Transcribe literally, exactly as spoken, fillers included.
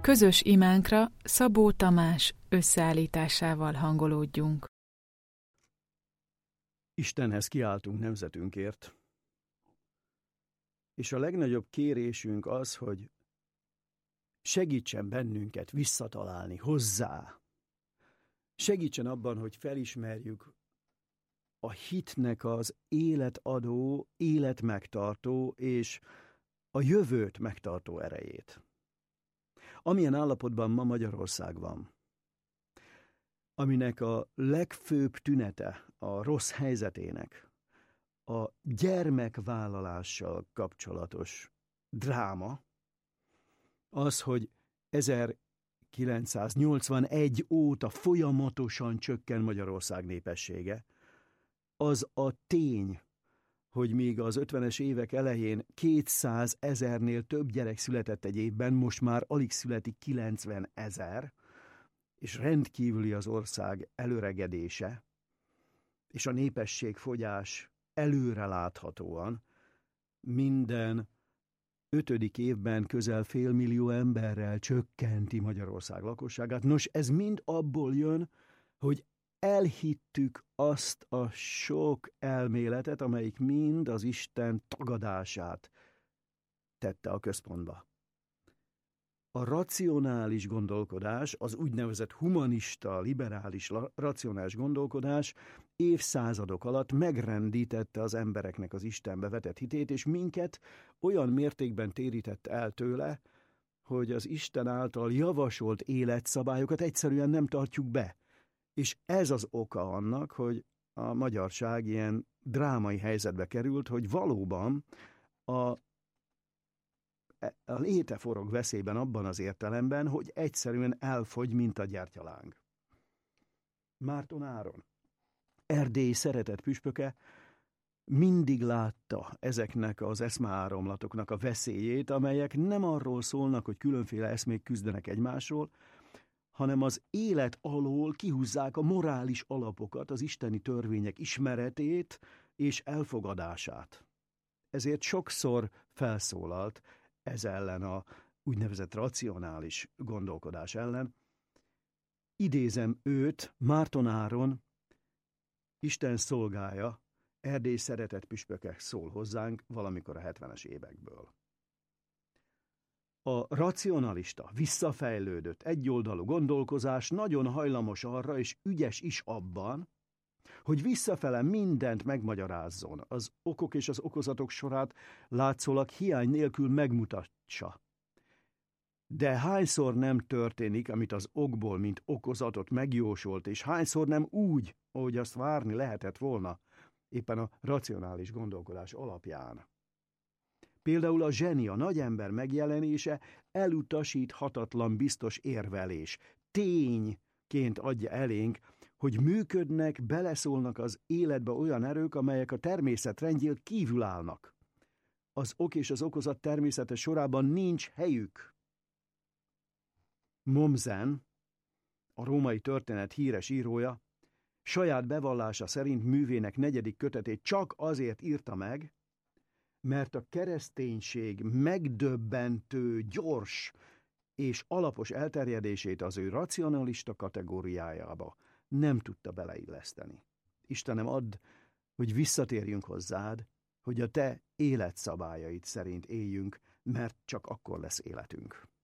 Közös imánkra Szabó Tamás összeállításával hangolódjunk. Istenhez kiáltunk nemzetünkért, és a legnagyobb kérésünk az, hogy segítsen bennünket visszatalálni hozzá. Segítsen abban, hogy felismerjük a hitnek az életadó, életmegtartó és a jövőt megtartó erejét. Amilyen állapotban ma Magyarország van, aminek a legfőbb tünete a rossz helyzetének a gyermekvállalással kapcsolatos dráma, az, hogy ezerkilencszáznyolcvanegy óta folyamatosan csökken Magyarország népessége, az a tény, hogy míg az ötvenes évek elején kétszázezernél több gyerek született egy évben, most már alig születik kilencvenezer, és rendkívüli az ország előregedése, és a népességfogyás előreláthatóan minden ötödik évben közel félmillió emberrel csökkenti Magyarország lakosságát. Nos, ez mind abból jön, hogy elhittük azt a sok elméletet, amelyik mind az Isten tagadását tette a központba. A racionális gondolkodás, az úgynevezett humanista, liberális, racionális gondolkodás évszázadok alatt megrendítette az embereknek az Istenbe vetett hitét, és minket olyan mértékben térített el tőle, hogy az Isten által javasolt életszabályokat egyszerűen nem tartjuk be. És ez az oka annak, hogy a magyarság ilyen drámai helyzetbe került, hogy valóban a A léte forog veszélyben abban az értelemben, hogy egyszerűen elfogy, mint a gyertyaláng. Márton Áron, Erdély szeretett püspöke, mindig látta ezeknek az eszmeáramlatoknak a veszélyét, amelyek nem arról szólnak, hogy különféle eszmék küzdenek egymásról, hanem az élet alól kihúzzák a morális alapokat, az isteni törvények ismeretét és elfogadását. Ezért sokszor felszólalt ez ellen a úgynevezett racionális gondolkodás ellen. Idézem őt, Márton Áron, Isten szolgája, Erdély szeretett püspöke szól hozzánk valamikor a hetvenes évekből. A racionalista, visszafejlődött, egyoldalú gondolkozás nagyon hajlamos arra, és ügyes is abban, hogy visszafele mindent megmagyarázzon, az okok és az okozatok sorát látszólag hiány nélkül megmutatsa. De hányszor nem történik, amit az okból, mint okozatot megjósolt, és hányszor nem úgy, ahogy azt várni lehetett volna, éppen a racionális gondolkodás alapján. Például a zseni, a nagyember megjelenése elutasíthatatlan biztos érvelés, tényként adja elénk, hogy működnek, beleszólnak az életbe olyan erők, amelyek a természet rendjén kívül állnak. Az ok és az okozat természete sorában nincs helyük. Mommsen, a római történet híres írója, saját bevallása szerint művének negyedik kötetét csak azért írta meg, mert a kereszténység megdöbbentő, gyors és alapos elterjedését az ő racionalista kategóriájába nem tudta beleilleszteni. Istenem, add, hogy visszatérjünk hozzád, hogy a te életszabályaid szerint éljünk, mert csak akkor lesz életünk.